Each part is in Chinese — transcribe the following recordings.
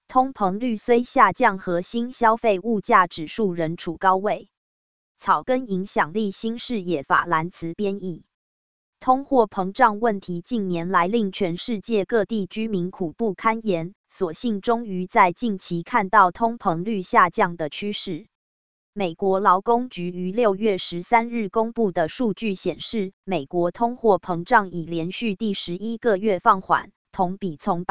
通膨率虽下降，核心消费物价指数仍处高位。草根影响力新视野法兰茨编译。通货膨胀问题近年来令全世界各地居民苦不堪言，所幸终于在近期看到通膨率下降的趋势。美国劳工局于6月13日公布的数据显示，美国通货膨胀已连续第11个月放缓，同比从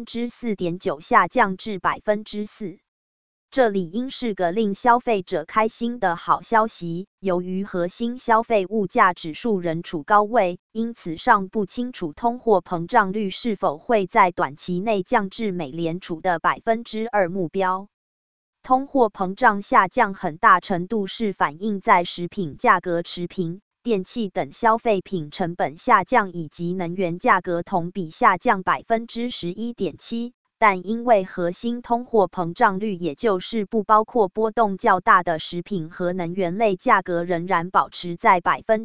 4.9% 下降至 4%。这理应是个令消费者开心的好消息。由于核心消费物价指数仍处高位，因此尚不清楚通货膨胀率是否会在短期内降至美联储的 2% 目标。通货膨胀下降很大程度是反映在食品价格持平、电器等消费品成本下降以及能源价格同比下降 11.7%。但因为核心通货膨胀率也就是不包括波动较大的食品和能源类价格仍然保持在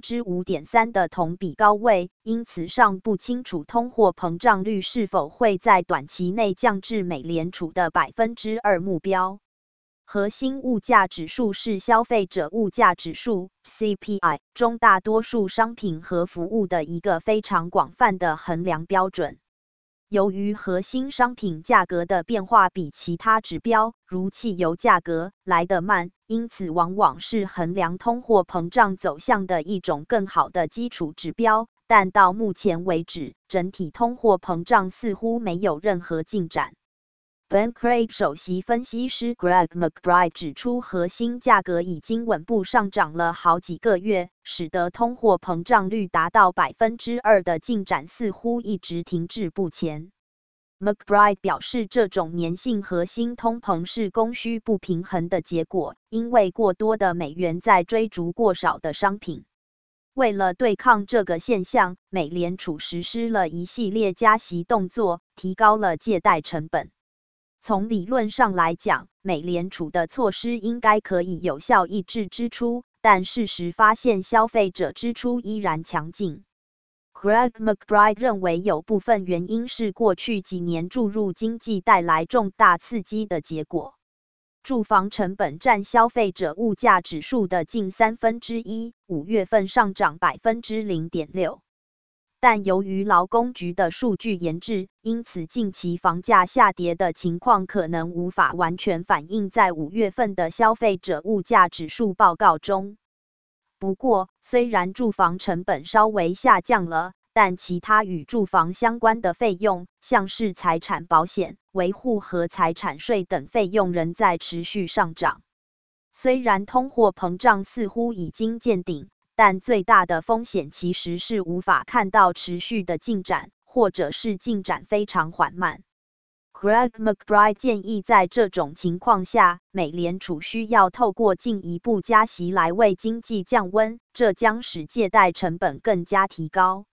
5.3% 的同比高位，因此尚不清楚通货膨胀率是否会在短期内降至美联储的 2% 目标。核心物价指数是消费者物价指数 CPI 中大多数商品和服务的一个非常广泛的衡量标准。由于核心商品价格的变化比其他指标，如汽油价格来得慢，因此往往是衡量通货膨胀走向的一种更好的基础指标。但到目前为止，整体通货膨胀似乎没有任何进展。Bankrate 首席分析师 Greg McBride 指出，核心价格已经稳步上涨了好几个月，使得通货膨胀率达到 2% 的进展似乎一直停滞不前。McBride 表示，这种粘性核心通膨是供需不平衡的结果，因为过多的美元在追逐过少的商品。为了对抗这个现象，美联储实施了一系列加息动作，提高了借贷成本。从理论上来讲，美联储的措施应该可以有效抑制支出，但事实发现消费者支出依然强劲。Greg McBride 认为有部分原因是过去几年注入经济带来重大刺激的结果。住房成本占消费者物价指数的近1/3，5月份上涨 0.6%。但由于劳工局的数据延滞，因此近期房价下跌的情况可能无法完全反映在5月份的消费者物价指数报告中。不过，虽然住房成本稍微下降了，但其他与住房相关的费用，像是财产保险、维护和财产税等费用仍在持续上涨。虽然通货膨胀似乎已经见顶，但最大的风险其实是无法看到持续的进展，或者是进展非常缓慢。Greg McBride 建议在这种情况下，美联储需要透过进一步加息来为经济降温，这将使借贷成本更加提高。